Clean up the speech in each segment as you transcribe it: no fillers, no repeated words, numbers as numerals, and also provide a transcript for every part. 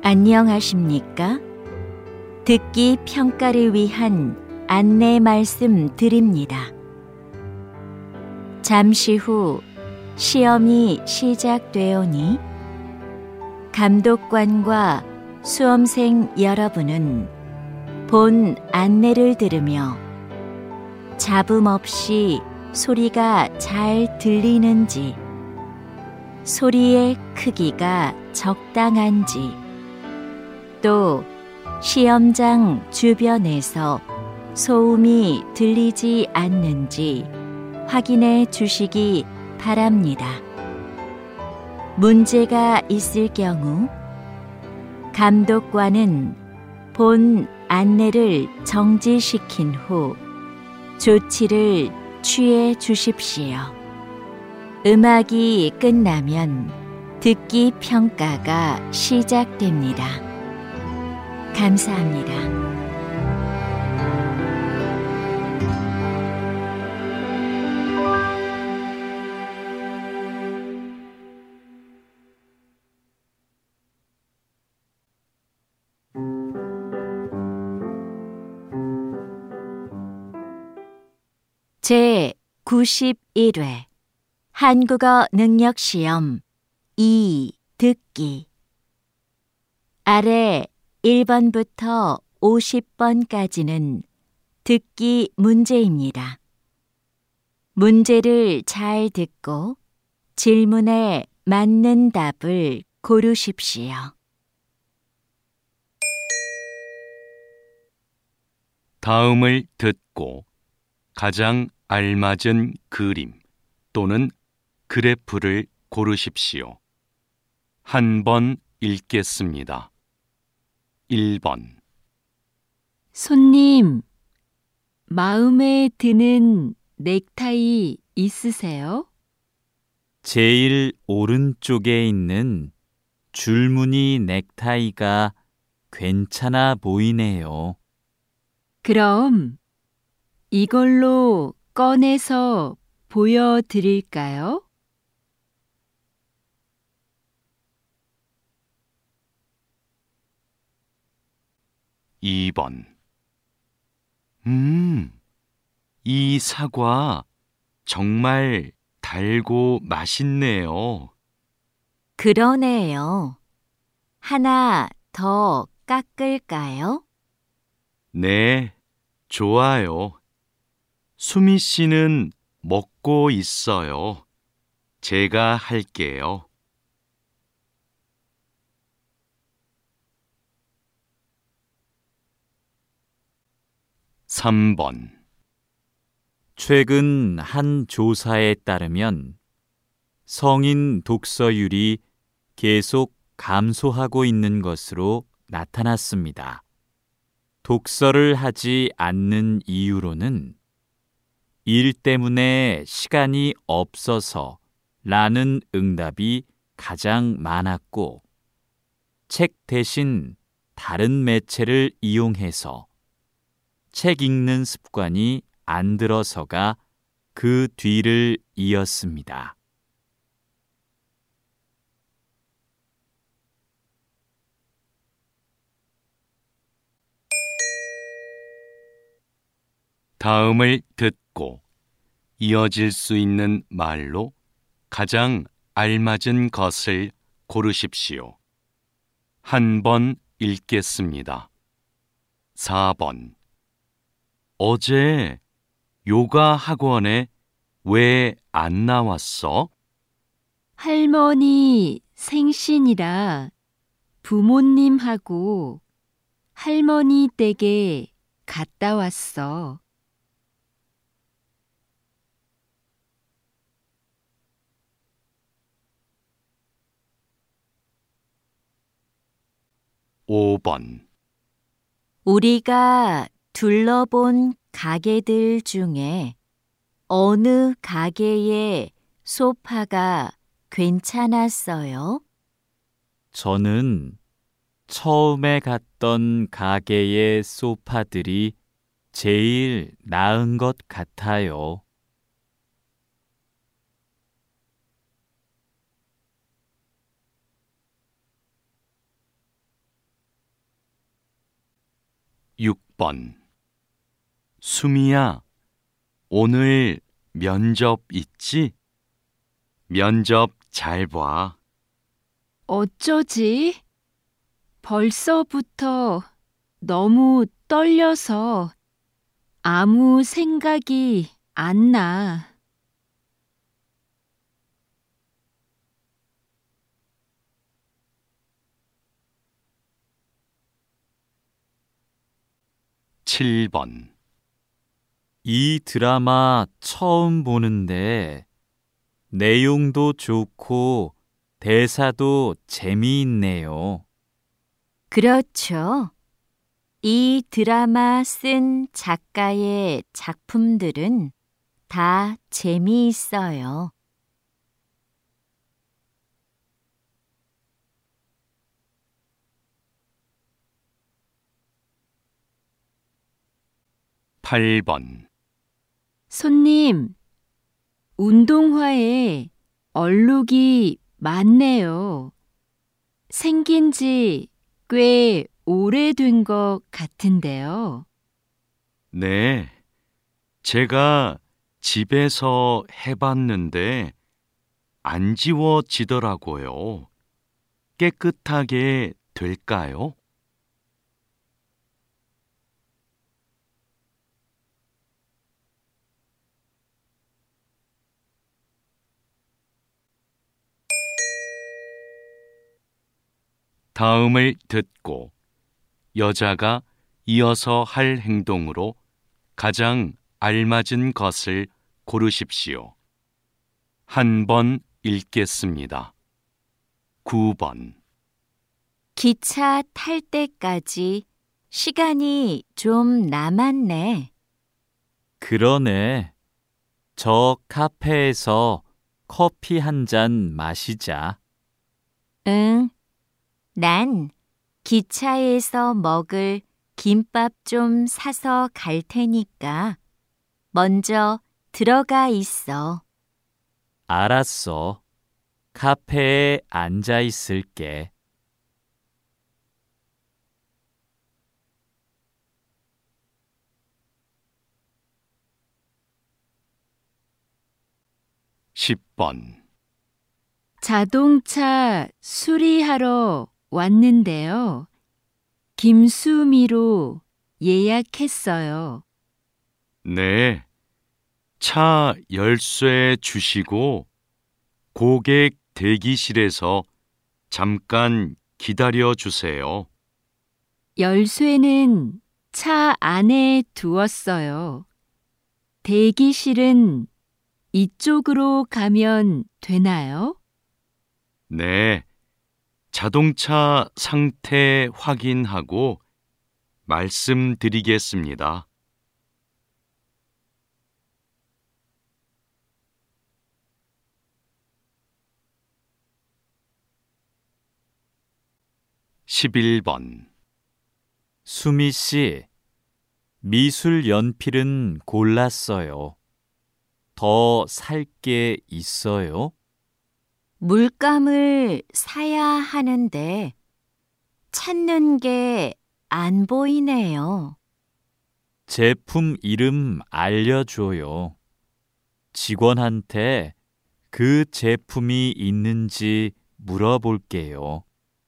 안녕하십니까? 듣기 평가를 위한 안내 말씀 드립니다. 잠시 후 시험이 시작되오니 감독관과 수험생 여러분은 본 안내를 들으며 잡음 없이 소리가 잘 들리는지, 소리의 크기가 적당한지, 또 시험장 주변에서 소음이 들리지 않는지 확인해 주시기 바랍니다. 문제가 있을 경우 감독관은 본 안내를 정지시킨 후 조치를 취해 주십시오. 음악이 끝나면 듣기 평가가 시작됩니다. 감사합니다. 제 91회 한국어 능력시험 2 듣기. 아래 1번부터 50번까지는 듣기 문제입니다. 문제를 잘 듣고 질문에 맞는 답을 고르십시오. 다음을 듣고 가장 알맞은 그림 또는 그래프를 고르십시오. 한 번 읽겠습니다. 1번. 손님, 마음에 드는 넥타이 있으세요? 제일 오른쪽에 있는 줄무늬 넥타이가 괜찮아 보이네요. 그럼 이걸로 꺼내서 보여드릴까요? 2번. 이 사과 정말 달고 맛있네요. 그러네요. 하나 더 깎을까요? 네, 좋아요. 수미 씨는 먹고 있어요. 제가 할게요. 3번. 최근 한 조사에 따르면 성인 독서율이 계속 감소하고 있는 것으로 나타났습니다. 독서를 하지 않는 이유로는 일 때문에 시간이 없어서 라는 응답이 가장 많았고, 책 대신 다른 매체를 이용해서 책 읽는 습관이 안 들어서가 그 뒤를 이었습니다. 다음을 듣고 이어질 수 있는 말로 가장 알맞은 것을 고르십시오. 한 번 읽겠습니다. 4번. 어제 요가 학원에 왜 안 나왔어? 할머니 생신이라 부모님하고 할머니 댁에 갔다 왔어. 5번. 우리가 둘러본 가게들 중에 어느 가게의 소파가 괜찮았어요? 저는 처음에 갔던 가게의 소파들이 제일 나은 것 같아요. 6번. 수미야, 오늘 면접 있지? 면접 잘 봐. 어쩌지? 벌써부터 너무 떨려서 아무 생각이 안 나. 7번. 이 드라마 처음 보는데 내용도 좋고 대사도 재미있네요. 그렇죠. 이 드라마 쓴 작가의 작품들은 다 재미있어요. 8번. 손님, 운동화에 얼룩이 많네요. 생긴 지 꽤 오래된 것 같은데요. 네, 제가 집에서 해봤는데 안 지워지더라고요. 깨끗하게 될까요? '다음을 듣고 여자가 이어서 할 행동으로 가장 알맞은 것을 고르십시오. 한 번 읽겠습니다. 9번. 기차 탈 때까지 시간이 좀 남았네. 그러네. 저 카페에서 커피 한 잔 마시자. 응, 난 기차에서 먹을 김밥 좀 사서 갈 테니까 먼저 들어가 있어. 알았어. 카페에 앉아 있을게. 10번. 자동차 수리하러 왔는데요. 김수미로 예약했어요. 네, 차 열쇠 주시고 고객 대기실에서 잠깐 기다려 주세요. 열쇠는 차 안에 두었어요. 대기실은 이쪽으로 가면 되나요? 네, 자동차 상태 확인하고 말씀드리겠습니다. 11번. 수미 씨, 미술 연필은 골랐어요. 더 살 게 있어요? 물감을 사야 하는데 찾는 게 안 보이네요. 제품 이름 알려줘요. 직원한테 그 제품이 있는지 물어볼게요.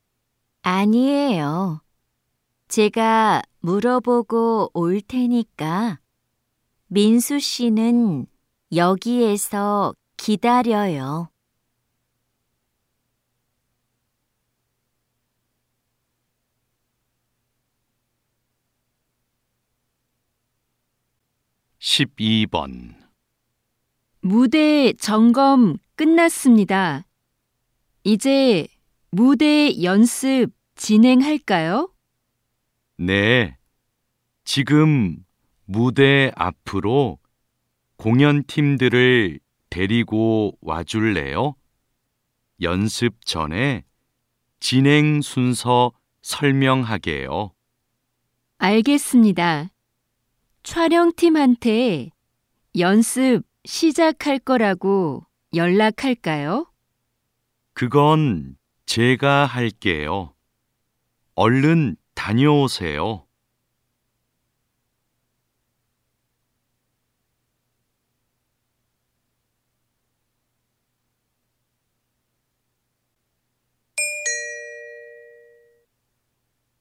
아니에요. 제가 물어보고 올 테니까 민수 씨는 여기에서 기다려요. 12번. 무대 점검 끝났습니다. 이제 무대 연습 진행할까요? 네, 지금 무대 앞으로 공연팀들을 데리고 와줄래요? 연습 전에 진행 순서 설명하게요. 알겠습니다. 촬영팀한테 연습 시작할 거라고 연락할까요? 그건 제가 할게요. 얼른 다녀오세요.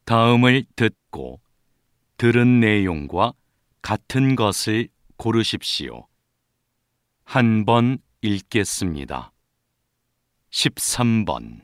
다음을 듣고 들은 내용과 같은 것을 고르십시오. 한 번 읽겠습니다. 13번.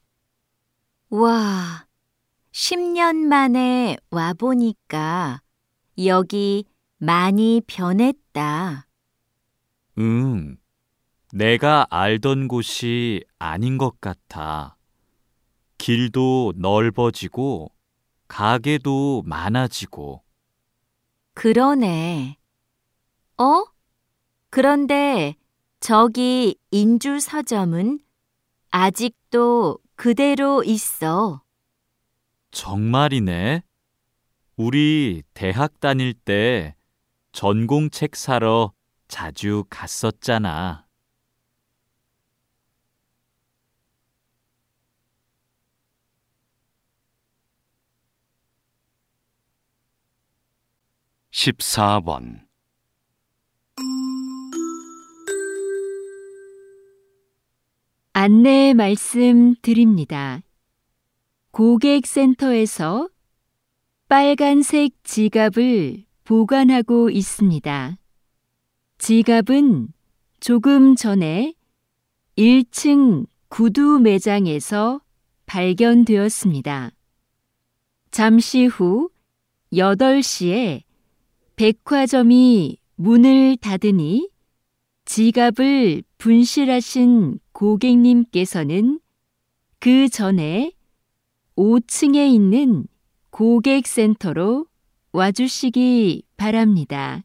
와, 10년 만에 와보니까 여기 많이 변했다. 응, 내가 알던 곳이 아닌 것 같아. 길도 넓어지고 가게도 많아지고. 그러네. 그런데 저기 인주 서점은 아직도 그대로 있어. 정말이네. 우리 대학 다닐 때 전공책 사러 자주 갔었잖아. (14번) 안내 말씀 드립니다. 고객센터에서 빨간색 지갑을 보관하고 있습니다. 지갑은 조금 전에 1층 구두 매장에서 발견되었습니다. 잠시 후 8시에 백화점이 문을 닫으니 지갑을 분실하신 고객님께서는 그 전에 5층에 있는 고객센터로 와주시기 바랍니다.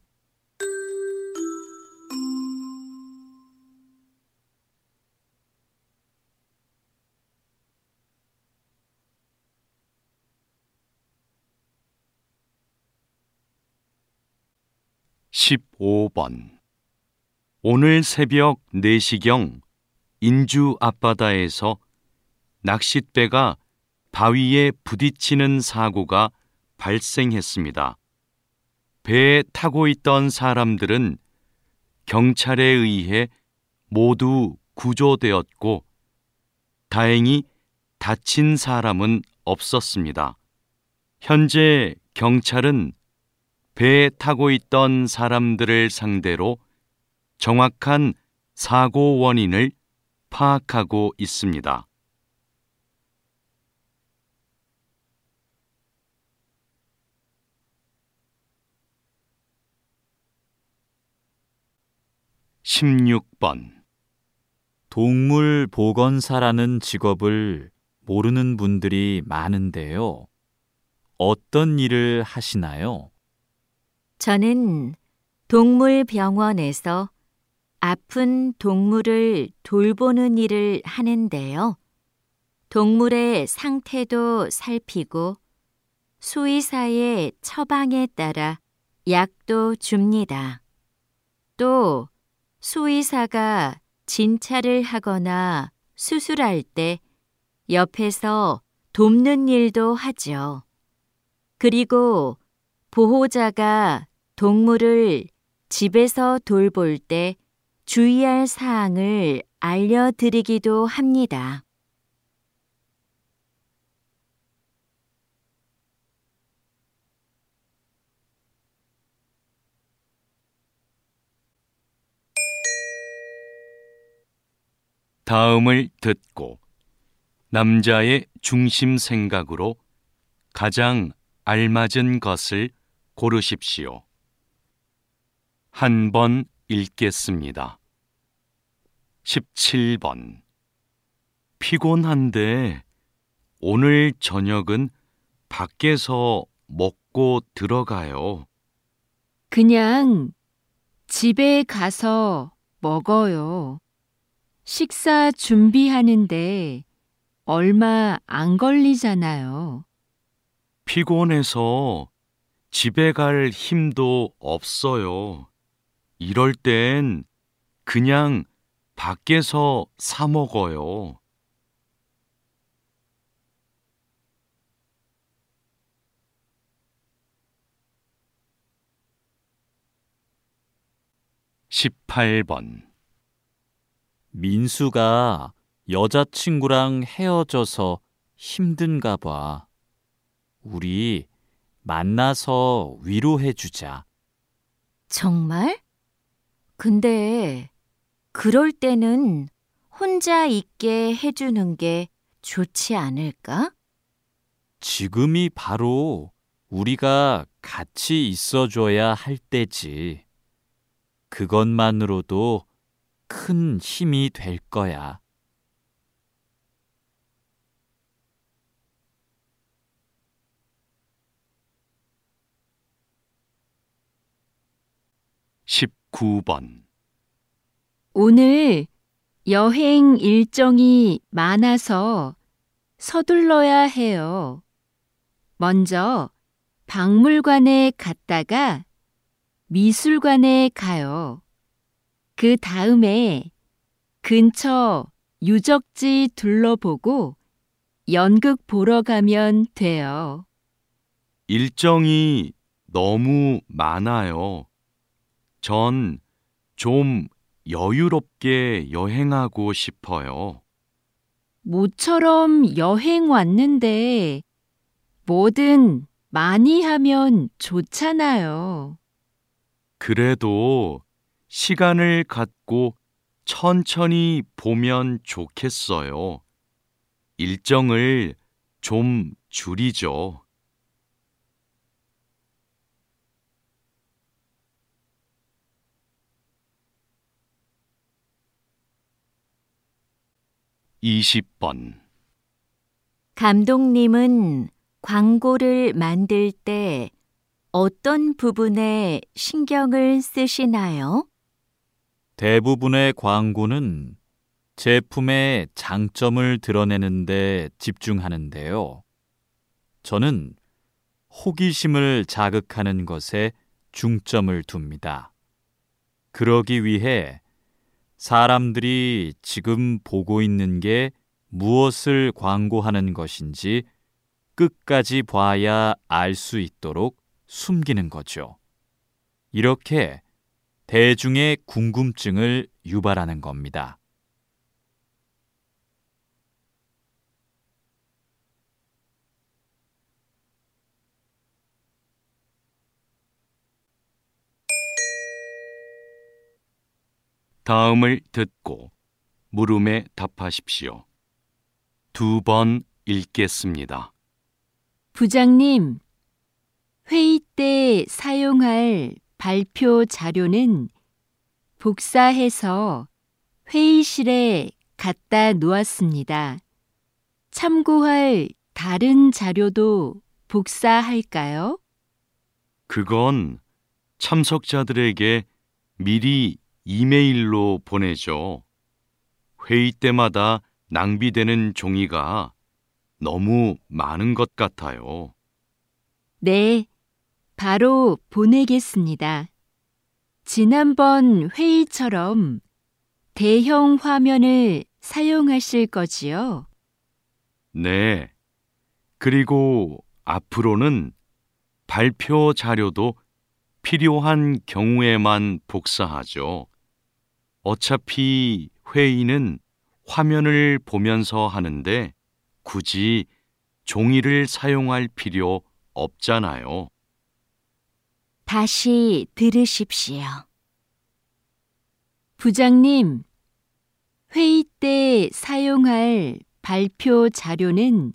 (15번) 오늘 새벽 4시경 인주 앞바다에서 낚싯배가 바위에 부딪히는 사고가 발생했습니다. 배에 타고 있던 사람들은 경찰에 의해 모두 구조되었고 다행히 다친 사람은 없었습니다. 현재 경찰은 배에 타고 있던 사람들을 상대로 정확한 사고 원인을 파악하고 있습니다. (16번) 동물 보건사라는 직업을 모르는 분들이 많은데요. 어떤 일을 하시나요? 저는 동물병원에서 아픈 동물을 돌보는 일을 하는데요. 동물의 상태도 살피고 수의사의 처방에 따라 약도 줍니다. 또 수의사가 진찰을 하거나 수술할 때 옆에서 돕는 일도 하죠. 그리고 보호자가 동물을 집에서 돌볼 때 주의할 사항을 알려드리기도 합니다. 다음을 듣고 남자의 중심 생각으로 가장 알맞은 것을 고르십시오. 한 번 읽겠습니다. 17번. 피곤한데 오늘 저녁은 밖에서 먹고 들어가요. 그냥 집에 가서 먹어요. 식사 준비하는데 얼마 안 걸리잖아요. 피곤해서 집에 갈 힘도 없어요. 이럴 땐 그냥 밖에서 사 먹어요. (18번) 민수가 여자친구랑 헤어져서 힘든가 봐. 우리 만나서 위로해 주자. 정말? 근데 그럴 때는 혼자 있게 해주는 게 좋지 않을까? 지금이 바로 우리가 같이 있어줘야 할 때지. 그것만으로도 큰 힘이 될 거야. 십구 번 오늘 여행 일정이 많아서 서둘러야 해요. 먼저 박물관에 갔다가 미술관에 가요. 그 다음에 근처 유적지 둘러보고 연극 보러 가면 돼요. 일정이 너무 많아요. 전 좀 여유롭게 여행하고 싶어요. 모처럼 여행 왔는데 뭐든 많이 하면 좋잖아요. 그래도 시간을 갖고 천천히 보면 좋겠어요. 일정을 좀 줄이죠. 이십 번 감독님은 광고를 만들 때 어떤 부분에 신경을 쓰시나요? 대부분의 광고는 제품의 장점을 드러내는 데 집중하는데요. 저는 호기심을 자극하는 것에 중점을 둡니다. 그러기 위해 사람들이 지금 보고 있는 게 무엇을 광고하는 것인지 끝까지 봐야 알 수 있도록 숨기는 거죠. 이렇게 대중의 궁금증을 유발하는 겁니다. 다음을 듣고 물음에 답하십시오. 2번 읽겠습니다. 부장님, 회의 때 사용할 발표 자료는 복사해서 회의실에 갖다 놓았습니다. 참고할 다른 자료도 복사할까요? 그건 참석자들에게 미리 이메일로 보내죠. 회의 때마다 낭비되는 종이가 너무 많은 것 같아요. 네, 바로 보내겠습니다. 지난번 회의처럼 대형 화면을 사용하실 거지요? 네. 그리고 앞으로는 발표 자료도 필요한 경우에만 복사하죠. 어차피 회의는 화면을 보면서 하는데 굳이 종이를 사용할 필요 없잖아요. 다시 들으십시오. 부장님, 회의 때 사용할 발표 자료는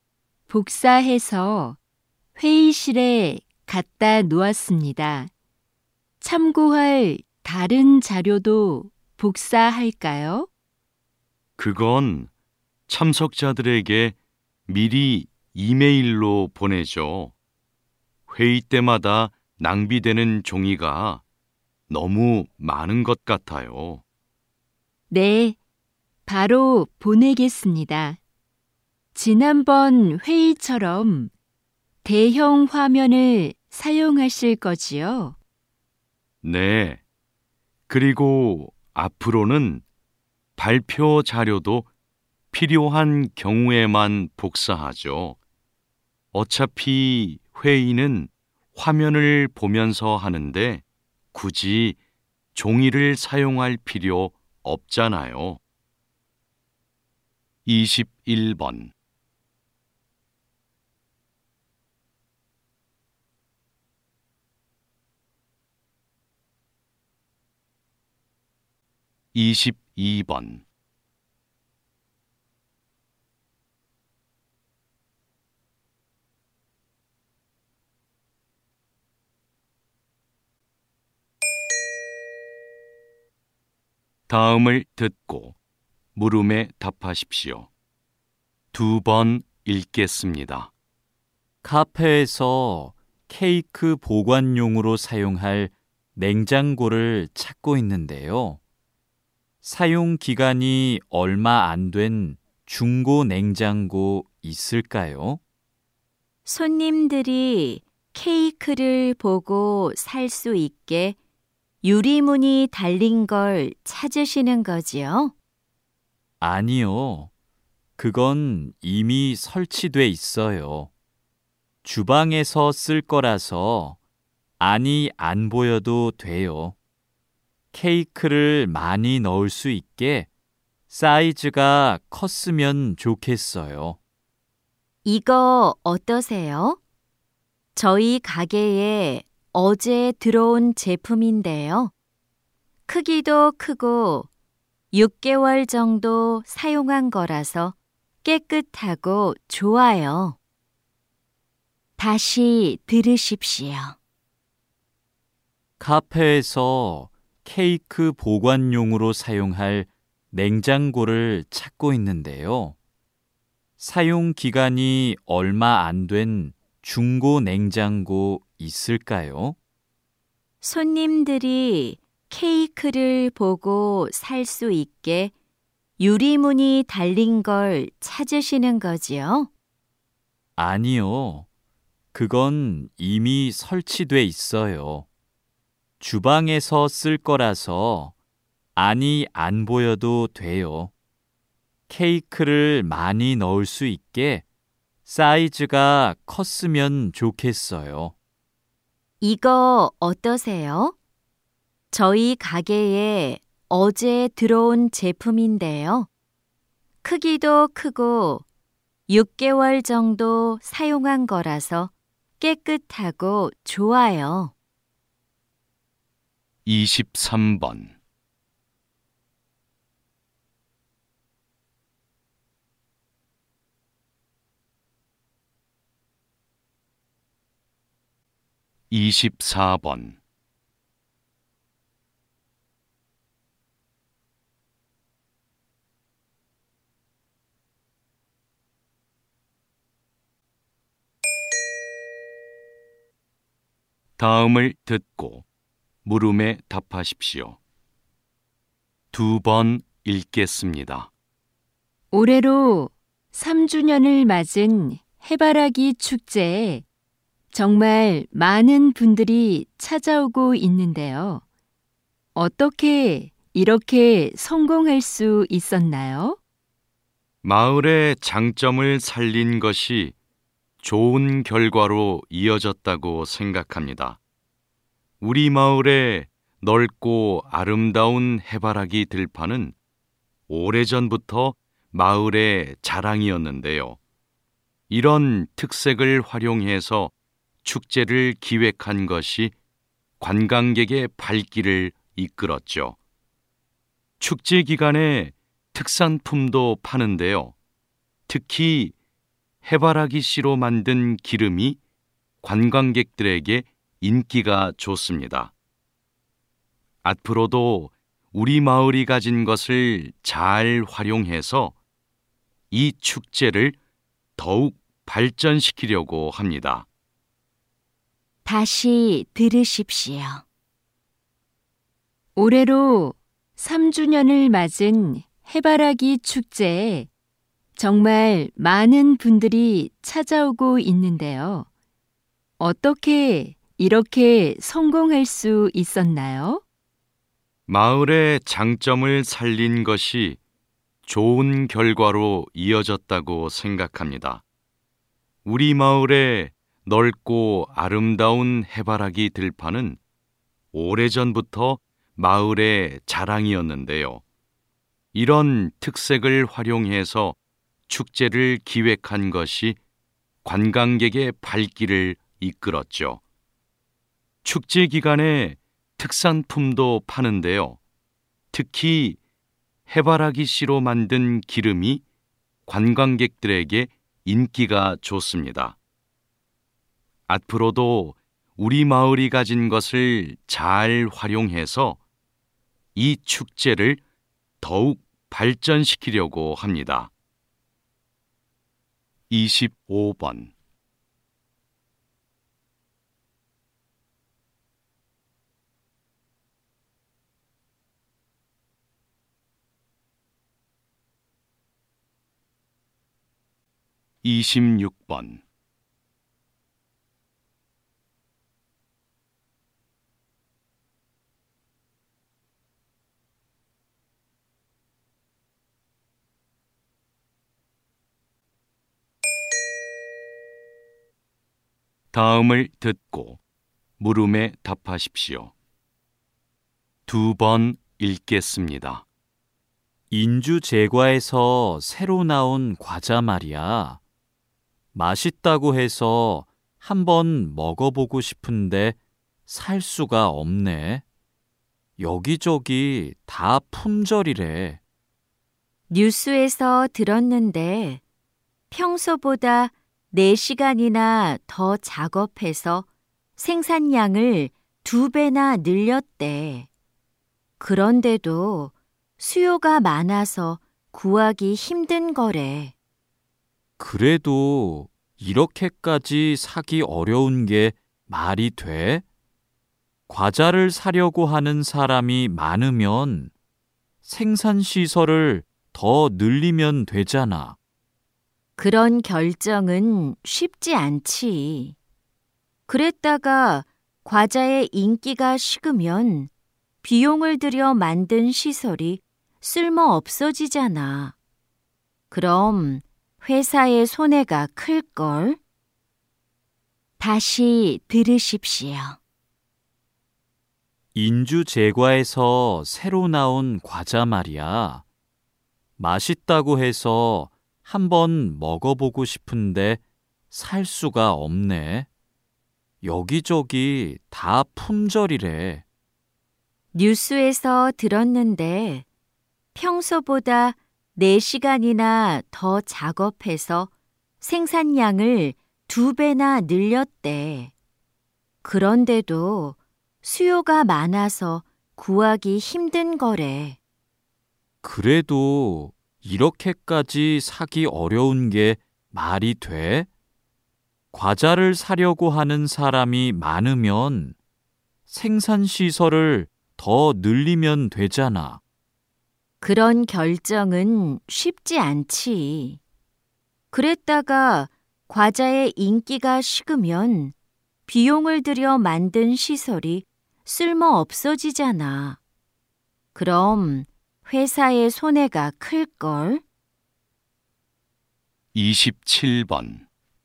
복사해서 회의실에 갖다 놓았습니다. 참고할 다른 자료도 복사할까요? 그건 참석자들에게 미리 이메일로 보내죠. 회의 때마다 낭비되는 종이가 너무 많은 것 같아요. 네, 바로 보내겠습니다. 지난번 회의처럼 대형 화면을 사용하실 거지요? 네. 그리고 앞으로는 발표 자료도 필요한 경우에만 복사하죠. 어차피 회의는 화면을 보면서 하는데 굳이 종이를 사용할 필요 없잖아요. 21번 22번. 다음을 듣고 물음에 답하십시오. 2번 읽겠습니다. 카페에서 케이크 보관용으로 사용할 냉장고를 찾고 있는데요. 사용 기간이 얼마 안 된 중고 냉장고 있을까요? 손님들이 케이크를 보고 살 수 있게 유리문이 달린 걸 찾으시는 거지요? 아니요. 그건 이미 설치돼 있어요. 주방에서 쓸 거라서 안이 안 보여도 돼요. 케이크를 많이 넣을 수 있게 사이즈가 컸으면 좋겠어요. 이거 어떠세요? 저희 가게에 어제 들어온 제품인데요. 크기도 크고 6개월 정도 사용한 거라서 깨끗하고 좋아요. 다시 들으십시오. 카페에서 케이크 보관용으로 사용할 냉장고를 찾고 있는데요. 사용 기간이 얼마 안 된 중고 냉장고 있을까요? 손님들이 케이크를 보고 살 수 있게 유리문이 달린 걸 찾으시는 거지요? 아니요. 그건 이미 설치돼 있어요. 주방에서 쓸 거라서 안이 안 보여도 돼요. 케이크를 많이 넣을 수 있게 사이즈가 컸으면 좋겠어요. 이거 어떠세요? 저희 가게에 어제 들어온 제품인데요. 크기도 크고 6개월 정도 사용한 거라서 깨끗하고 좋아요. 23번. (24번) 다음을 듣고 물음에 답하십시오. 2번 읽겠습니다. 올해로 3주년을 맞은 해바라기 축제에 정말 많은 분들이 찾아오고 있는데요. 어떻게 이렇게 성공할 수 있었나요? 마을의 장점을 살린 것이 좋은 결과로 이어졌다고 생각합니다. 우리 마을의 넓고 아름다운 해바라기 들판은 오래전부터 마을의 자랑이었는데요. 이런 특색을 활용해서 축제를 기획한 것이 관광객의 발길을 이끌었죠. 축제 기간에 특산품도 파는데요. 특히 해바라기 씨로 만든 기름이 관광객들에게 인기가 좋습니다. 앞으로도 우리 마을이 가진 것을 잘 활용해서 이 축제를 더욱 발전시키려고 합니다. 다시 들으십시오. 올해로 3주년을 맞은 해바라기 축제에 정말 많은 분들이 찾아오고 있는데요. 어떻게 이렇게 성공할 수 있었나요? 마을의 장점을 살린 것이 좋은 결과로 이어졌다고 생각합니다. 우리 마을의 넓고 아름다운 해바라기 들판은 오래전부터 마을의 자랑이었는데요. 이런 특색을 활용해서 축제를 기획한 것이 관광객의 발길을 이끌었죠. 축제 기간에 특산품도 파는데요. 특히 해바라기 씨로 만든 기름이 관광객들에게 인기가 좋습니다. 앞으로도 우리 마을이 가진 것을 잘 활용해서 이 축제를 더욱 발전시키려고 합니다. 25번 26번 다음을 듣고 물음에 답하십시오. 2번 읽겠습니다. 인주 제과에서 새로 나온 과자 말이야. 맛있다고 해서 한번 먹어보고 싶은데 살 수가 없네. 여기저기 다 품절이래. 뉴스에서 들었는데 평소보다 4시간이나 더 작업해서 생산량을 2배나 늘렸대. 그런데도 수요가 많아서 구하기 힘든 거래. 그래도 이렇게까지 사기 어려운 게 말이 돼? 과자를 사려고 하는 사람이 많으면 생산시설을 더 늘리면 되잖아. 그런 결정은 쉽지 않지. 그랬다가 과자의 인기가 식으면 비용을 들여 만든 시설이 쓸모 없어지잖아. 그럼 회사의 손해가 클걸? 다시 들으십시오. 인주 제과에서 새로 나온 과자 말이야. 맛있다고 해서 한번 먹어보고 싶은데 살 수가 없네. 여기저기 다 품절이래. 뉴스에서 들었는데 평소보다 4시간이나 더 작업해서 생산량을 2배나 늘렸대. 그런데도 수요가 많아서 구하기 힘든 거래. 그래도 이렇게까지 사기 어려운 게 말이 돼? 과자를 사려고 하는 사람이 많으면 생산시설을 더 늘리면 되잖아. 그런 결정은 쉽지 않지. 그랬다가 과자의 인기가 식으면 비용을 들여 만든 시설이 쓸모 없어지잖아. 그럼 회사의 손해가 클걸? 27번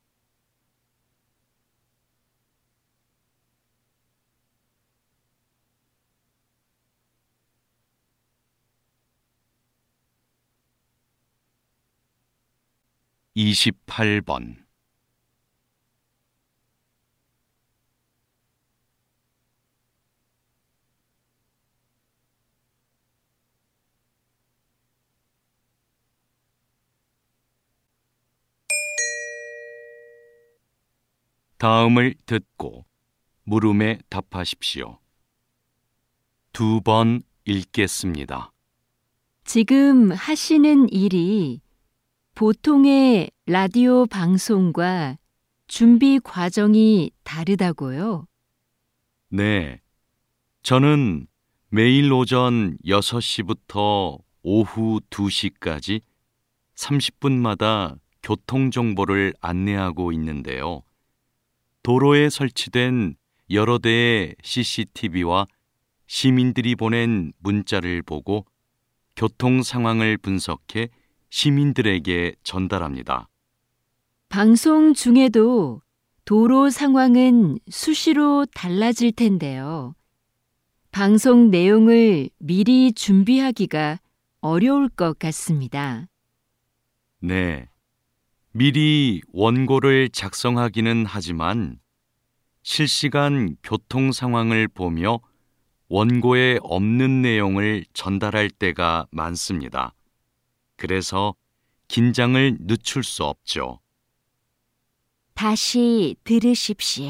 28번 다음을 듣고 물음에 답하십시오. 2번 읽겠습니다. 지금 하시는 일이 보통의 라디오 방송과 준비 과정이 다르다고요? 네, 저는 매일 오전 6시부터 오후 2시까지 30분마다 교통정보를 안내하고 있는데요. 도로에 설치된 여러 대의 CCTV와 시민들이 보낸 문자를 보고 교통 상황을 분석해 시민들에게 전달합니다. 방송 중에도 도로 상황은 수시로 달라질 텐데요. 방송 내용을 미리 준비하기가 어려울 것 같습니다. 네, 미리 원고를 작성하기는 하지만 실시간 교통 상황을 보며 원고에 없는 내용을 전달할 때가 많습니다. 그래서 긴장을 늦출 수 없죠. 다시 들으십시오.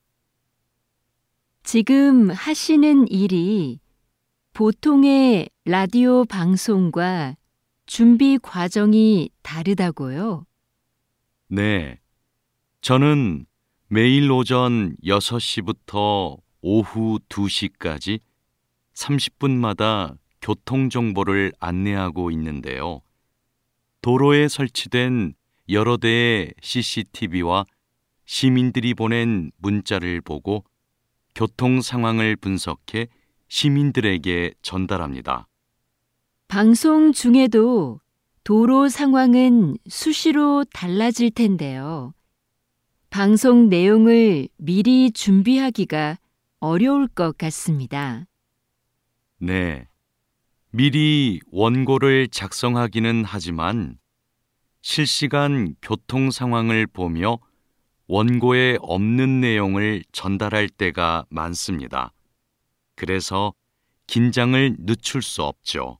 지금 하시는 일이 보통의 라디오 방송과 준비 과정이 다르다고요? 네. 저는 매일 오전 6시부터 오후 2시까지 30분마다 교통정보를 안내하고 있는데요. 도로에 설치된 여러 대의 CCTV와 시민들이 보낸 문자를 보고 교통 상황을 분석해 시민들에게 전달합니다. 방송 중에도 도로 상황은 수시로 달라질 텐데요. 방송 내용을 미리 준비하기가 어려울 것 같습니다. 네. 미리 원고를 작성하기는 하지만 실시간 교통 상황을 보며 원고에 없는 내용을 전달할 때가 많습니다. 그래서 긴장을 늦출 수 없죠.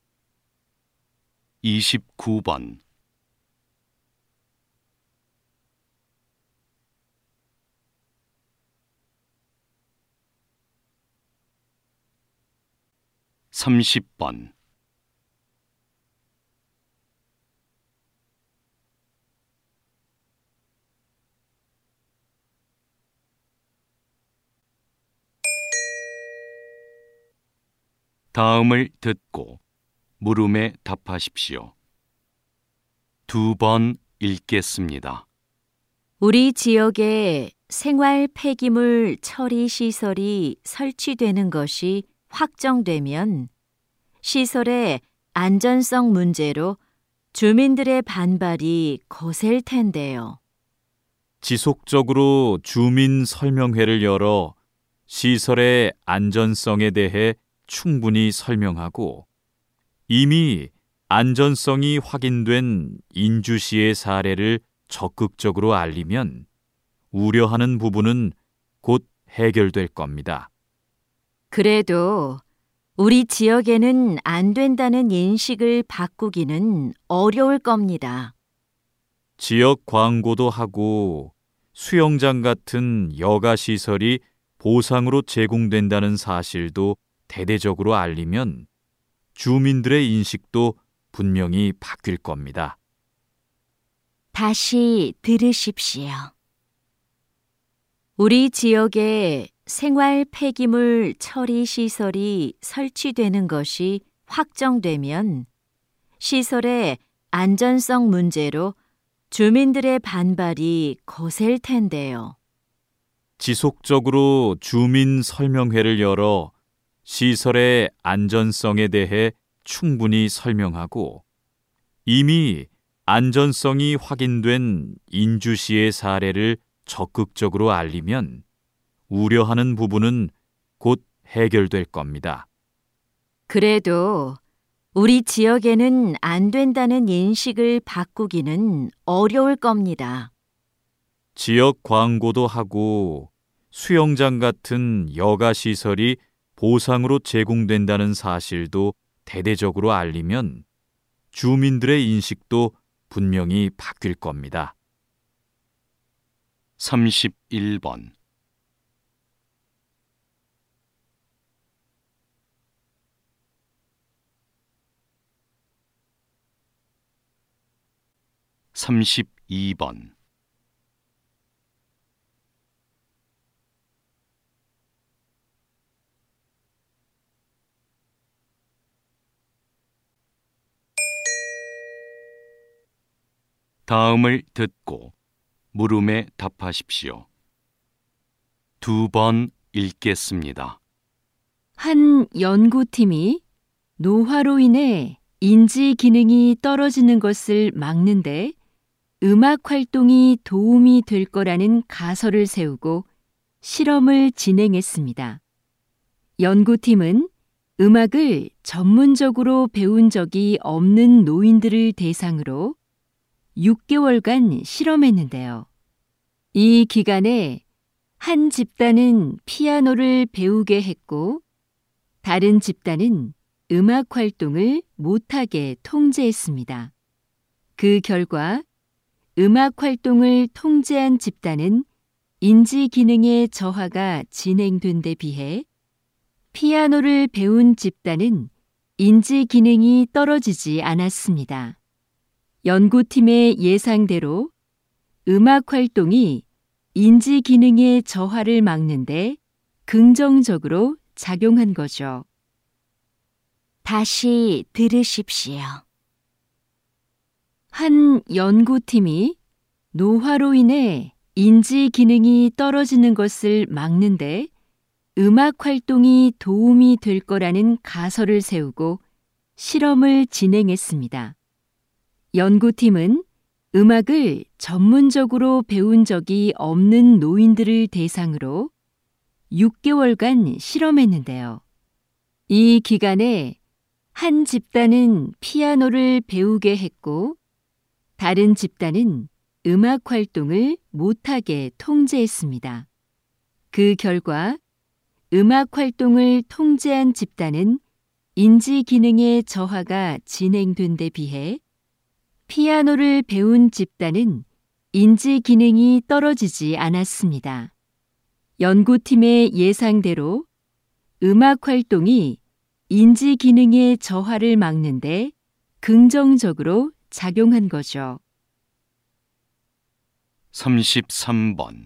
29번. (30번) 다음을 듣고 물음에 답하십시오. 2번 읽겠습니다. 우리 지역에 생활 폐기물 처리 시설이 설치되는 것이 확정되면 시설의 안전성 문제로 주민들의 반발이 거셀 텐데요. 지속적으로 주민 설명회를 열어 시설의 안전성에 대해 충분히 설명하고 이미 안전성이 확인된 인주시의 사례를 적극적으로 알리면 우려하는 부분은 곧 해결될 겁니다. 그래도 우리 지역에는 안 된다는 인식을 바꾸기는 어려울 겁니다. 지역 광고도 하고 수영장 같은 여가 시설이 보상으로 제공된다는 사실도 대대적으로 알리면 주민들의 인식도 분명히 바뀔 겁니다. 다시 들으십시오. 우리 지역에 생활 폐기물 처리 시설이 설치되는 것이 확정되면 시설의 안전성 문제로 주민들의 반발이 거셀 텐데요. 지속적으로 주민 설명회를 열어 시설의 안전성에 대해 충분히 설명하고 이미 안전성이 확인된 인주시의 사례를 적극적으로 알리면 우려하는 부분은 곧 해결될 겁니다. 그래도 우리 지역에는 안 된다는 인식을 바꾸기는 어려울 겁니다. 지역 광고도 하고 수영장 같은 여가 시설이 보상으로 제공된다는 사실도 대대적으로 알리면 주민들의 인식도 분명히 바뀔 겁니다. 31번. (32번) 다음을 듣고 물음에 답하십시오. 2번 읽겠습니다. 한 연구팀이 노화로 인해 인지 기능이 떨어지는 것을 막는데 음악 활동이 도움이 될 거라는 가설을 세우고 실험을 진행했습니다. 연구팀은 음악을 전문적으로 배운 적이 없는 노인들을 대상으로 6개월간 실험했는데요. 이 기간에 한 집단은 피아노를 배우게 했고 다른 집단은 음악 활동을 못하게 통제했습니다. 그 결과 음악 활동을 통제한 집단은 인지 기능의 저하가 진행된 데 비해 피아노를 배운 집단은 인지 기능이 떨어지지 않았습니다. 연구팀의 예상대로 음악 활동이 인지 기능의 저하를 막는데 긍정적으로 작용한 거죠. 다시 들으십시오. 한 연구팀이 노화로 인해 인지 기능이 떨어지는 것을 막는데 음악 활동이 도움이 될 거라는 가설을 세우고 실험을 진행했습니다. 연구팀은 음악을 전문적으로 배운 적이 없는 노인들을 대상으로 6개월간 실험했는데요. 이 기간에 한 집단은 피아노를 배우게 했고 다른 집단은 음악 활동을 못하게 통제했습니다. 그 결과 음악 활동을 통제한 집단은 인지 기능의 저하가 진행된 데 비해 피아노를 배운 집단은 인지 기능이 떨어지지 않았습니다. 연구팀의 예상대로 음악 활동이 인지 기능의 저하를 막는데 긍정적으로 작용한 거죠. 33번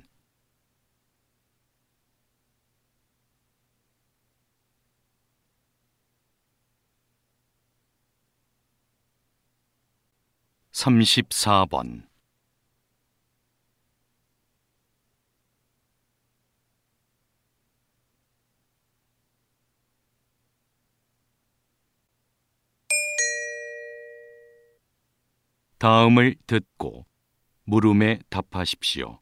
34번 다음을 듣고 물음에 답하십시오.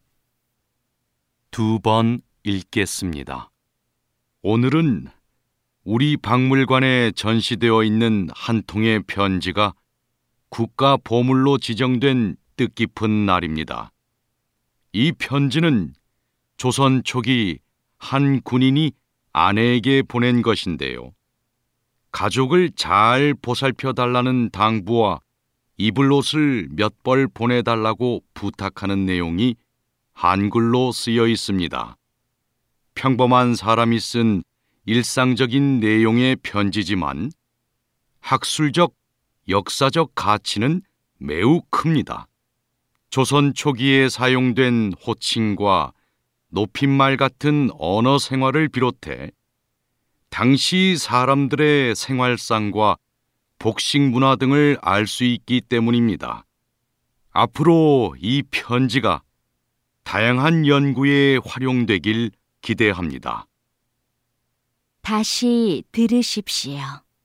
2번 읽겠습니다. 오늘은 우리 박물관에 전시되어 있는 한 통의 편지가 국가 보물로 지정된 뜻깊은 날입니다. 이 편지는 조선 초기 한 군인이 아내에게 보낸 것인데요. 가족을 잘 보살펴 달라는 당부와 입을 옷을 몇 벌 보내달라고 부탁하는 내용이 한글로 쓰여 있습니다. 평범한 사람이 쓴 일상적인 내용의 편지지만 학술적, 역사적 가치는 매우 큽니다. 조선 초기에 사용된 호칭과 높임말 같은 언어 생활을 비롯해 당시 사람들의 생활상과 복식 문화 등을 알 수 있기 때문입니다. 앞으로 이 편지가 다양한 연구에 활용되길 기대합니다. 다시 들으십시오.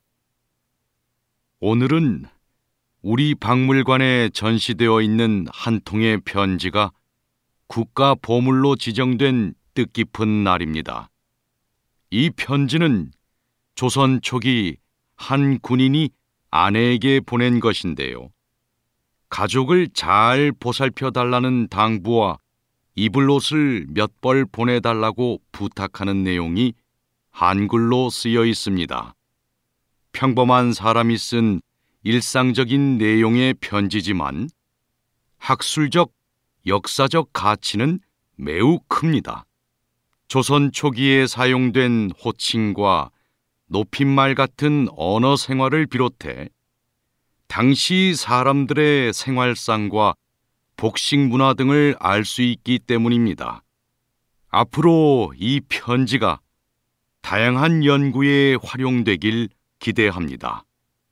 오늘은 우리 박물관에 전시되어 있는 한 통의 편지가 국가 보물로 지정된 뜻깊은 날입니다. 이 편지는 조선 초기 한 군인이 아내에게 보낸 것인데요. 가족을 잘 보살펴 달라는 당부와 입을 옷을 몇 벌 보내달라고 부탁하는 내용이 한글로 쓰여 있습니다. 평범한 사람이 쓴 일상적인 내용의 편지지만 학술적, 역사적 가치는 매우 큽니다. 조선 초기에 사용된 호칭과 높임말 같은 언어 생활을 비롯해 당시 사람들의 생활상과 복식 문화 등을 알 수 있기 때문입니다. 앞으로 이 편지가 다양한 연구에 활용되길 기대합니다.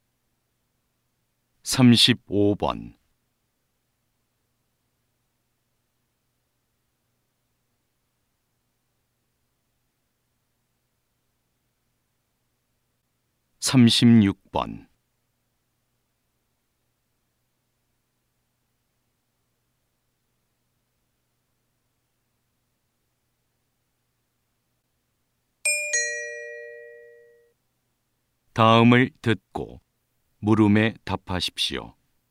35번 36번 다음을 듣고 물음에 답하십시오.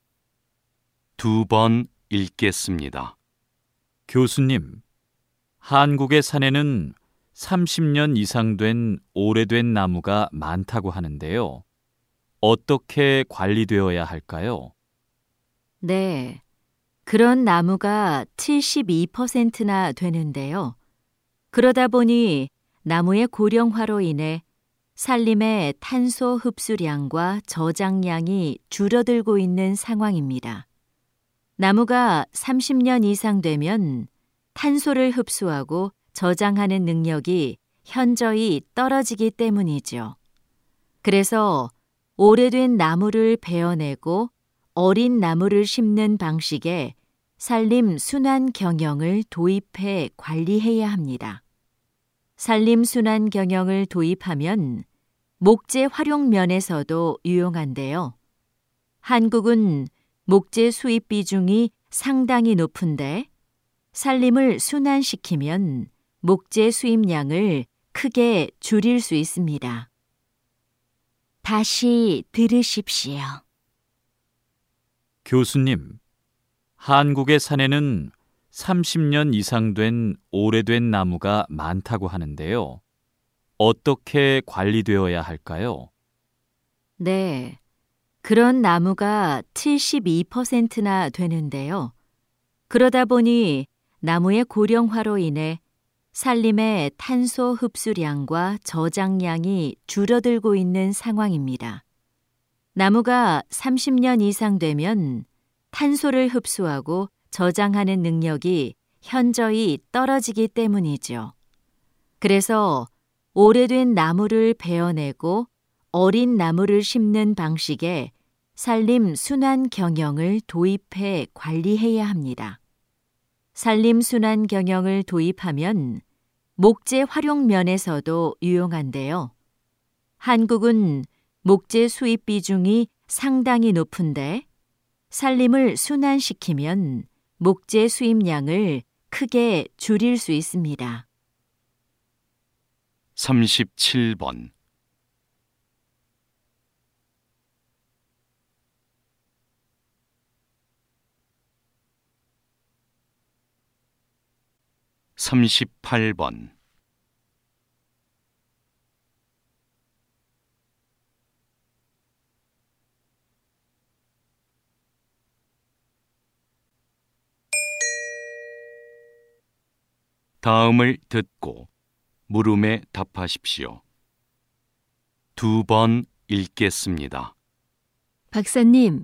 2번 읽겠습니다. 교수님, 한국의 산에는 30년 이상 된 오래된 나무가 많다고 하는데요. 어떻게 관리되어야 할까요? 네. 그런 나무가 72%나 되는데요. 그러다 보니 나무의 고령화로 인해 산림의 탄소 흡수량과 저장량이 줄어들고 있는 상황입니다. 나무가 30년 이상 되면 탄소를 흡수하고 저장하는 능력이 현저히 떨어지기 때문이죠. 그래서 오래된 나무를 베어내고 어린 나무를 심는 방식의 산림 순환 경영을 도입해 관리해야 합니다. 산림 순환 경영을 도입하면 목재 활용 면에서도 유용한데요. 한국은 목재 수입 비중이 상당히 높은데 산림을 순환시키면 목재 수입량을 크게 줄일 수 있습니다. 다시 들으십시오. 교수님, 한국의 산에는 30년 이상 된 오래된 나무가 많다고 하는데요. 어떻게 관리되어야 할까요? 네. 그런 나무가 72%나 되는데요. 그러다 보니 나무의 고령화로 인해 산림의 탄소 흡수량과 저장량이 줄어들고 있는 상황입니다. 나무가 30년 이상 되면 탄소를 흡수하고 저장하는 능력이 현저히 떨어지기 때문이죠. 그래서 오래된 나무를 베어내고 어린 나무를 심는 방식의 산림 순환 경영을 도입해 관리해야 합니다. 산림 순환 경영을 도입하면 목재 활용 면에서도 유용한데요. 한국은 목재 수입 비중이 상당히 높은데 산림을 순환시키면 목재 수입량을 크게 줄일 수 있습니다. 37번. (38번) 다음을 듣고 물음에 답하십시오. 2번 읽겠습니다. 박사님,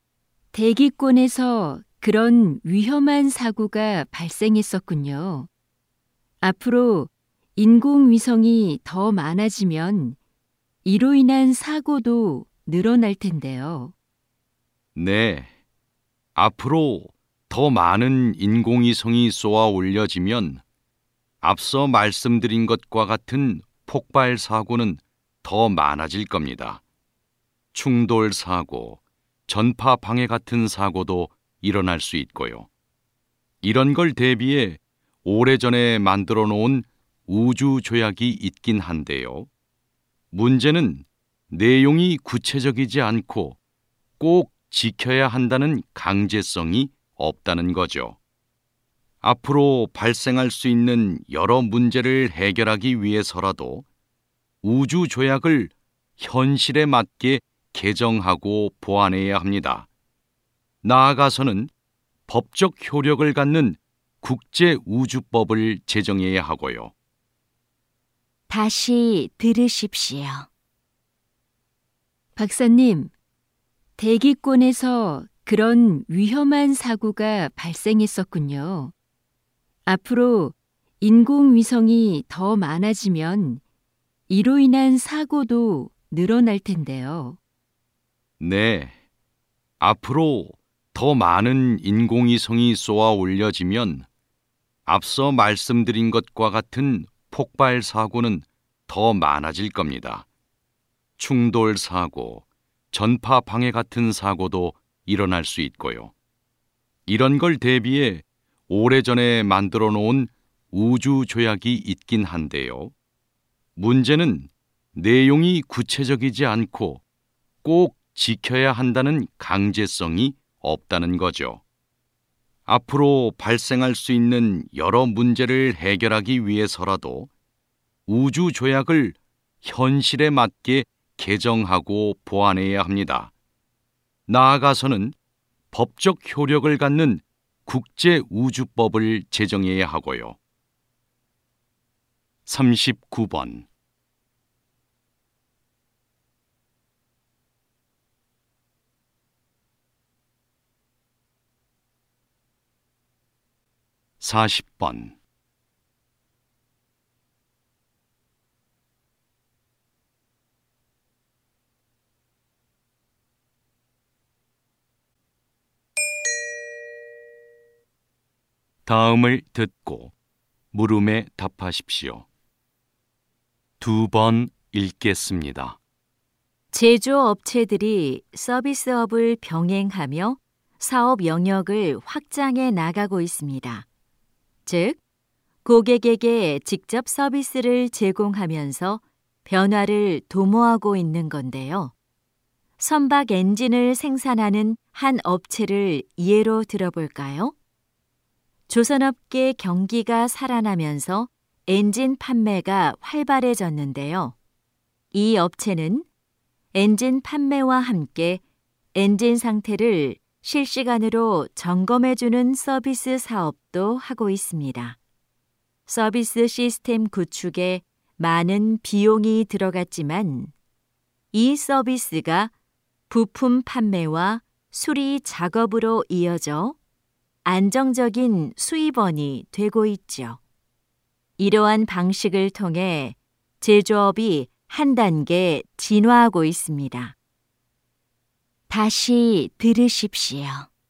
대기권에서 그런 위험한 사고가 발생했었군요. 앞으로 인공위성이 더 많아지면 이로 인한 사고도 늘어날 텐데요. 네, 앞으로 더 많은 인공위성이 쏘아 올려지면 앞서 말씀드린 것과 같은 폭발 사고는 더 많아질 겁니다. 충돌 사고, 전파 방해 같은 사고도 일어날 수 있고요. 이런 걸 대비해 오래전에 만들어 놓은 우주 조약이 있긴 한데요. 문제는 내용이 구체적이지 않고 꼭 지켜야 한다는 강제성이 없다는 거죠. 앞으로 발생할 수 있는 여러 문제를 해결하기 위해서라도 우주 조약을 현실에 맞게 개정하고 보완해야 합니다. 나아가서는 법적 효력을 갖는 국제우주법을 제정해야 하고요. 다시 들으십시오. 박사님, 대기권에서 그런 위험한 사고가 발생했었군요. 앞으로 인공위성이 더 많아지면 이로 인한 사고도 늘어날 텐데요. 네, 앞으로 더 많은 인공위성이 쏘아 올려지면 앞서 말씀드린 것과 같은 폭발 사고는 더 많아질 겁니다. 충돌 사고, 전파 방해 같은 사고도 일어날 수 있고요. 이런 걸 대비해 오래전에 만들어 놓은 우주 조약이 있긴 한데요. 문제는 내용이 구체적이지 않고 꼭 지켜야 한다는 강제성이 없다는 거죠. 앞으로 발생할 수 있는 여러 문제를 해결하기 위해서라도 우주 조약을 현실에 맞게 개정하고 보완해야 합니다. 나아가서는 법적 효력을 갖는 국제우주법을 제정해야 하고요. 39번 40번 '다음을 듣고 물음에 답하십시오. 2번 읽겠습니다. 제조업체들이 서비스업을 병행하며 사업 영역을 확장해 나가고 있습니다. 즉, 고객에게 직접 서비스를 제공하면서 변화를 도모하고 있는 건데요. 선박 엔진을 생산하는 한 업체를 예로 들어볼까요? 조선업계 경기가 살아나면서 엔진 판매가 활발해졌는데요. 이 업체는 엔진 판매와 함께 엔진 상태를 실시간으로 점검해주는 서비스 사업도 하고 있습니다. 서비스 시스템 구축에 많은 비용이 들어갔지만 이 서비스가 부품 판매와 수리 작업으로 이어져 안정적인 수입원이 되고 있죠. 이러한 방식을 통해 제조업이 한 단계 진화하고 있습니다. 다시 들으십시오.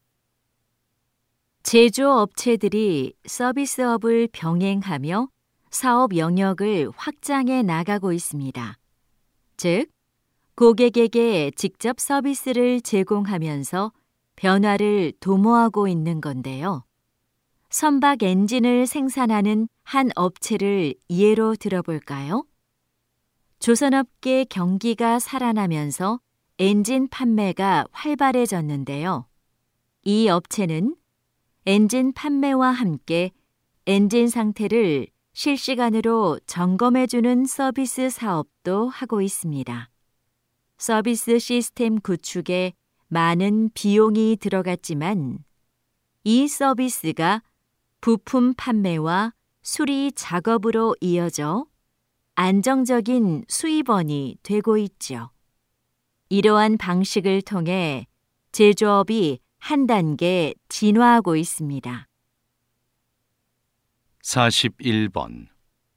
제조업체들이 서비스업을 병행하며 사업 영역을 확장해 나가고 있습니다. 즉, 고객에게 직접 서비스를 제공하면서 변화를 도모하고 있는 건데요. 선박 엔진을 생산하는 한 업체를 예로 들어볼까요? 조선업계 경기가 살아나면서 엔진 판매가 활발해졌는데요. 이 업체는 엔진 판매와 함께 엔진 상태를 실시간으로 점검해주는 서비스 사업도 하고 있습니다. 서비스 시스템 구축에 많은 비용이 들어갔지만 이 서비스가 부품 판매와 수리 작업으로 이어져 안정적인 수입원이 되고 있죠. 이러한 방식을 통해 제조업이 한 단계 진화하고 있습니다. 41번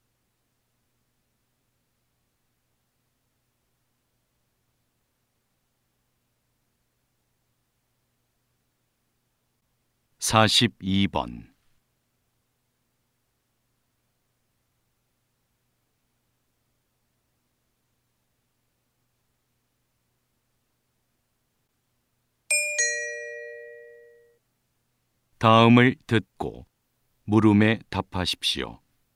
42번 '다음을 듣고 물음에 답하십시오.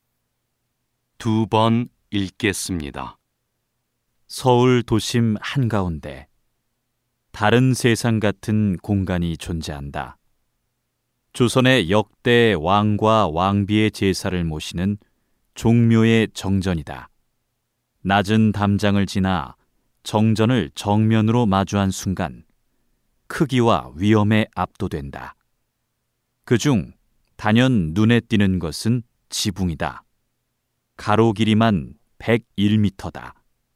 2번 읽겠습니다. 서울 도심 한가운데 다른 세상 같은 공간이 존재한다. 조선의 역대 왕과 왕비의 제사를 모시는 종묘의 정전이다. 낮은 담장을 지나 정전을 정면으로 마주한 순간 크기와 위험에 압도된다. 그중 단연 눈에 띄는 것은 지붕이다. 가로 길이만 101m다.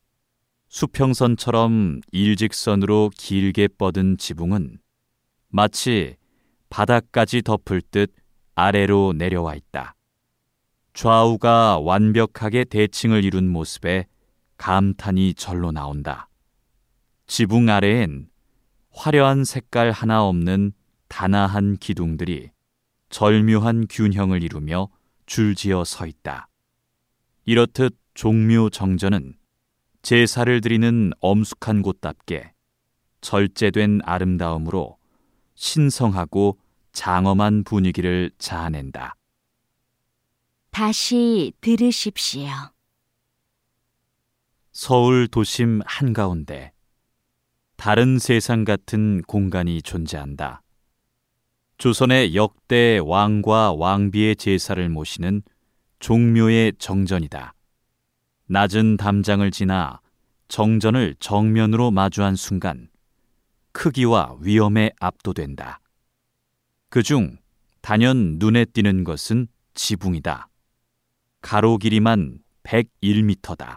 수평선처럼 일직선으로 길게 뻗은 지붕은 마치 바닥까지 덮을 듯 아래로 내려와 있다. 좌우가 완벽하게 대칭을 이룬 모습에 감탄이 절로 나온다. 지붕 아래엔 화려한 색깔 하나 없는 단아한 기둥들이 절묘한 균형을 이루며 줄지어 서 있다. 이렇듯 종묘 정전은 제사를 드리는 엄숙한 곳답게 절제된 아름다움으로 신성하고 장엄한 분위기를 자아낸다. 다시 들으십시오. 서울 도심 한가운데 다른 세상 같은 공간이 존재한다. 조선의 역대 왕과 왕비의 제사를 모시는 종묘의 정전이다. 낮은 담장을 지나 정전을 정면으로 마주한 순간 크기와 위험에 압도된다. 그중 단연 눈에 띄는 것은 지붕이다. 가로 길이만 101m다.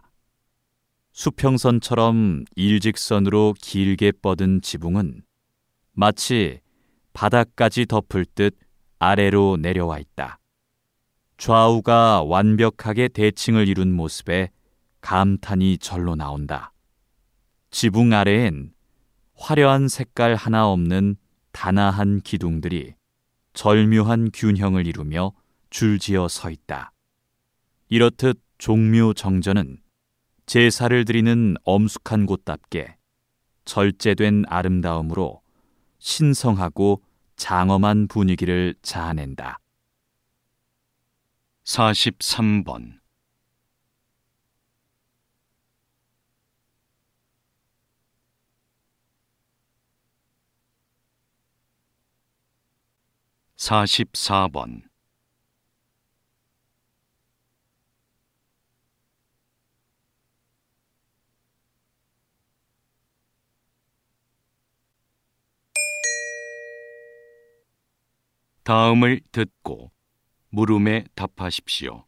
수평선처럼 일직선으로 길게 뻗은 지붕은 마치 바닥까지 덮을 듯 아래로 내려와 있다. 좌우가 완벽하게 대칭을 이룬 모습에 감탄이 절로 나온다. 지붕 아래엔 화려한 색깔 하나 없는 단아한 기둥들이 절묘한 균형을 이루며 줄지어 서 있다. 이렇듯 종묘정전은 제사를 드리는 엄숙한 곳답게 절제된 아름다움으로 신성하고 장엄한 분위기를 자아낸다. 43번 44번 다음을 듣고 물음에 답하십시오.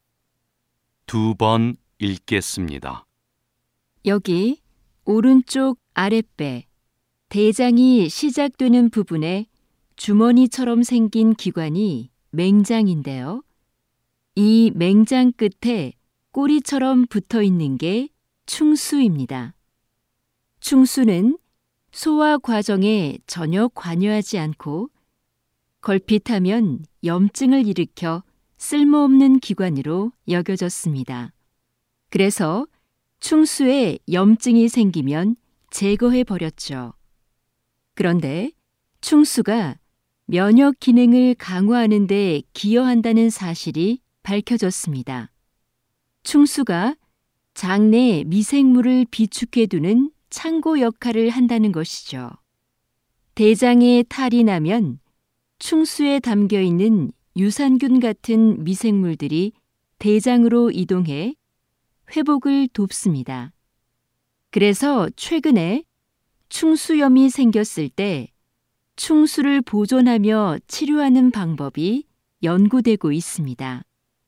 2번 읽겠습니다. 여기 오른쪽 아랫배, 대장이 시작되는 부분에 주머니처럼 생긴 기관이 맹장인데요. 이 맹장 끝에 꼬리처럼 붙어 있는 게 충수입니다. 충수는 소화 과정에 전혀 관여하지 않고 걸핏하면 염증을 일으켜 쓸모없는 기관으로 여겨졌습니다. 그래서 충수에 염증이 생기면 제거해 버렸죠. 그런데 충수가 면역 기능을 강화하는 데 기여한다는 사실이 밝혀졌습니다. 충수가 장내 미생물을 비축해 두는 창고 역할을 한다는 것이죠. 대장에 탈이 나면 충수에 담겨 있는 유산균 같은 미생물들이 대장으로 이동해 회복을 돕습니다. 그래서 최근에 충수염이 생겼을 때 충수를 보존하며 치료하는 방법이 연구되고 있습니다.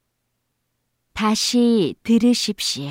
다시 들으십시오.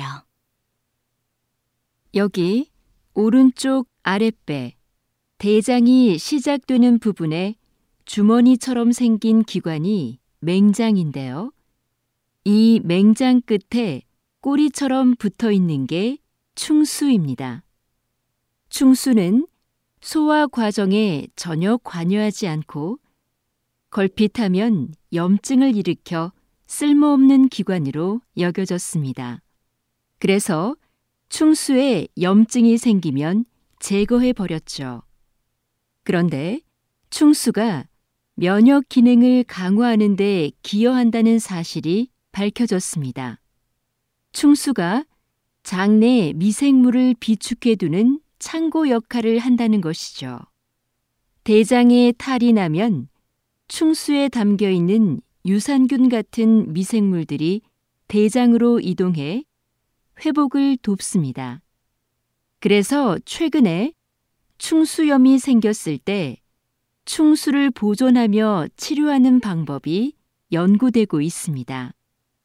여기 오른쪽 아랫배, 대장이 시작되는 부분에 주머니처럼 생긴 기관이 맹장인데요. 이 맹장 끝에 꼬리처럼 붙어 있는 게 충수입니다. 충수는 소화 과정에 전혀 관여하지 않고 걸핏하면 염증을 일으켜 쓸모없는 기관으로 여겨졌습니다. 그래서 충수에 염증이 생기면 제거해 버렸죠. 그런데 충수가 면역 기능을 강화하는 데 기여한다는 사실이 밝혀졌습니다. 충수가 장내 미생물을 비축해 두는 창고 역할을 한다는 것이죠. 대장에 탈이 나면 충수에 담겨 있는 유산균 같은 미생물들이 대장으로 이동해 회복을 돕습니다. 그래서 최근에 충수염이 생겼을 때 충수를 보존하며 치료하는 방법이 연구되고 있습니다.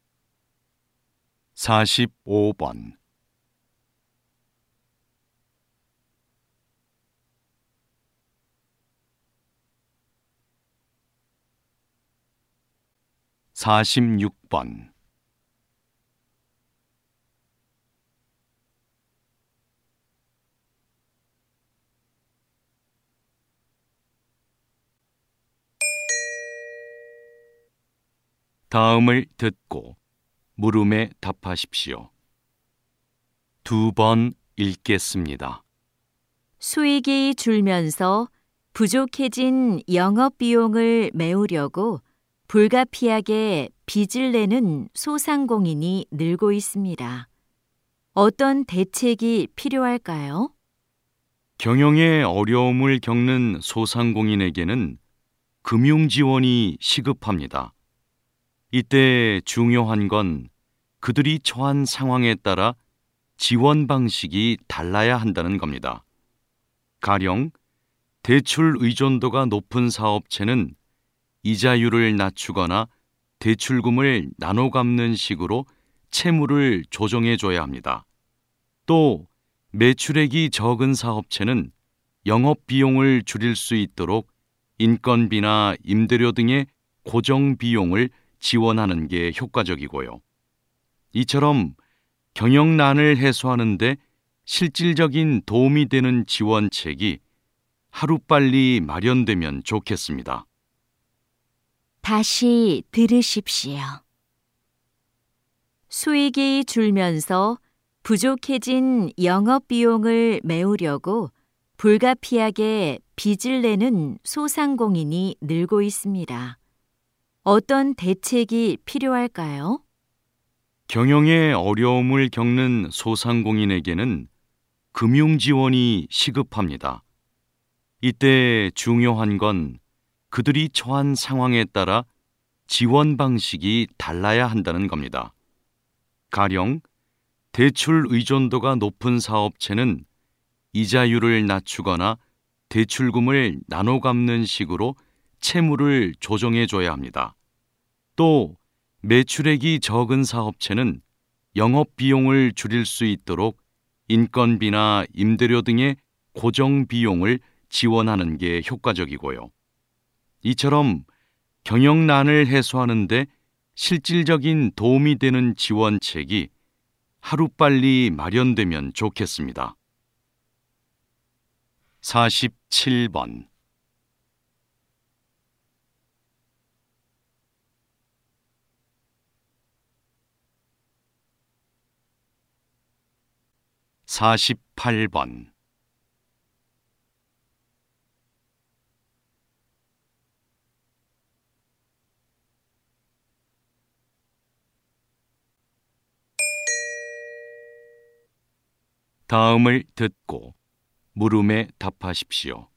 45번 46번 다음을 듣고 물음에 답하십시오. 2번 읽겠습니다. 수익이 줄면서 부족해진 영업 비용을 메우려고 불가피하게 빚을 내는 소상공인이 늘고 있습니다. 어떤 대책이 필요할까요? 경영에 어려움을 겪는 소상공인에게는 금융 지원이 시급합니다. 이때 중요한 건 그들이 처한 상황에 따라 지원 방식이 달라야 한다는 겁니다. 가령 대출 의존도가 높은 사업체는 이자율을 낮추거나 대출금을 나눠 갚는 식으로 채무를 조정해 줘야 합니다. 또 매출액이 적은 사업체는 영업 비용을 줄일 수 있도록 인건비나 임대료 등의 고정 비용을 지원하는 게 효과적이고요. 이처럼 경영난을 해소하는 데 실질적인 도움이 되는 지원책이 하루빨리 마련되면 좋겠습니다. 다시 들으십시오. 수익이 줄면서 부족해진 영업 비용을 메우려고 불가피하게 빚을 내는 소상공인이 늘고 있습니다. 어떤 대책이 필요할까요? 경영에 어려움을 겪는 소상공인에게는 금융 지원이 시급합니다. 이때 중요한 건 그들이 처한 상황에 따라 지원 방식이 달라야 한다는 겁니다. 가령 대출 의존도가 높은 사업체는 이자율을 낮추거나 대출금을 나눠 갚는 식으로 채무를 조정해 줘야 합니다. 또 매출액이 적은 사업체는 영업 비용을 줄일 수 있도록 인건비나 임대료 등의 고정 비용을 지원하는 게 효과적이고요. 이처럼 경영난을 해소하는 데 실질적인 도움이 되는 지원책이 하루빨리 마련되면 좋겠습니다. 47번 48번 다음을 듣고 물음에 답하십시오.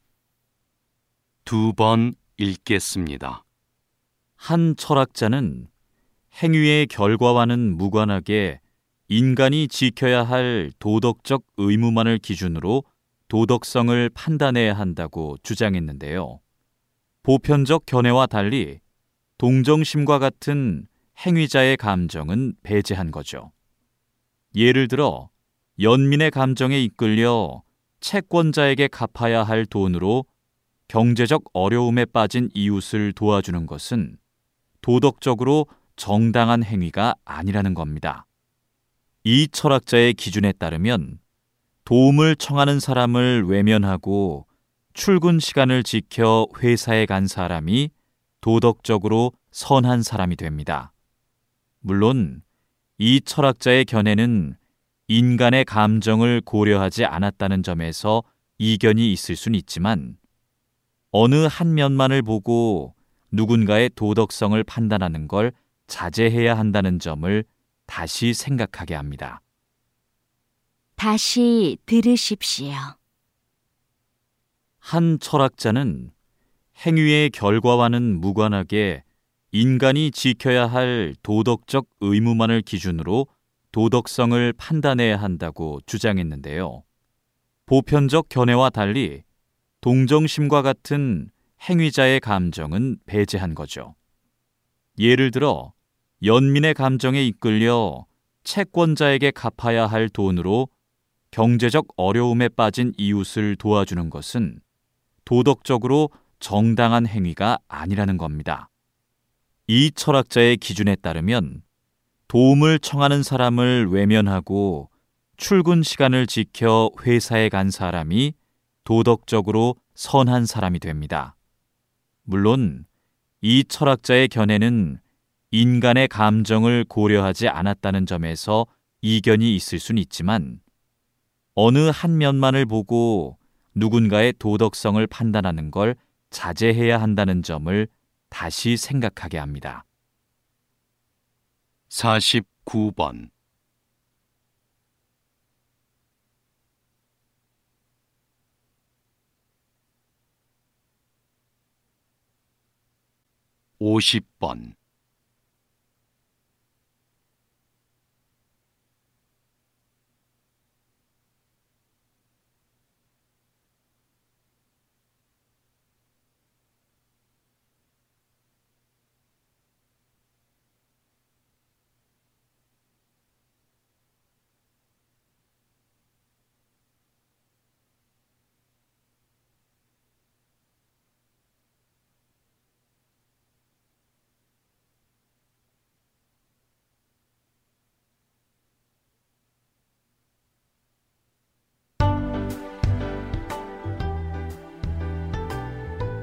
2번 읽겠습니다. 한 철학자는 행위의 결과와는 무관하게 인간이 지켜야 할 도덕적 의무만을 기준으로 도덕성을 판단해야 한다고 주장했는데요. 보편적 견해와 달리 동정심과 같은 행위자의 감정은 배제한 거죠. 예를 들어 연민의 감정에 이끌려 채권자에게 갚아야 할 돈으로 경제적 어려움에 빠진 이웃을 도와주는 것은 도덕적으로 정당한 행위가 아니라는 겁니다. 이 철학자의 기준에 따르면 도움을 청하는 사람을 외면하고 출근 시간을 지켜 회사에 간 사람이 도덕적으로 선한 사람이 됩니다. 물론 이 철학자의 견해는 인간의 감정을 고려하지 않았다는 점에서 이견이 있을 수는 있지만 어느 한 면만을 보고 누군가의 도덕성을 판단하는 걸 자제해야 한다는 점을 다시 생각하게 합니다. 다시 들으십시오. 한 철학자는 행위의 결과와는 무관하게 인간이 지켜야 할 도덕적 의무만을 기준으로 도덕성을 판단해야 한다고 주장했는데요. 보편적 견해와 달리 동정심과 같은 행위자의 감정은 배제한 거죠. 예를 들어 연민의 감정에 이끌려 채권자에게 갚아야 할 돈으로 경제적 어려움에 빠진 이웃을 도와주는 것은 도덕적으로 정당한 행위가 아니라는 겁니다. 이 철학자의 기준에 따르면 도움을 청하는 사람을 외면하고 출근 시간을 지켜 회사에 간 사람이 도덕적으로 선한 사람이 됩니다. 물론 이 철학자의 견해는 인간의 감정을 고려하지 않았다는 점에서 이견이 있을 수는 있지만 어느 한 면만을 보고 누군가의 도덕성을 판단하는 걸 자제해야 한다는 점을 다시 생각하게 합니다. 49번 50번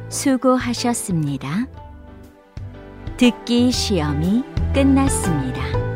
수고하셨습니다. 듣기 시험이 끝났습니다.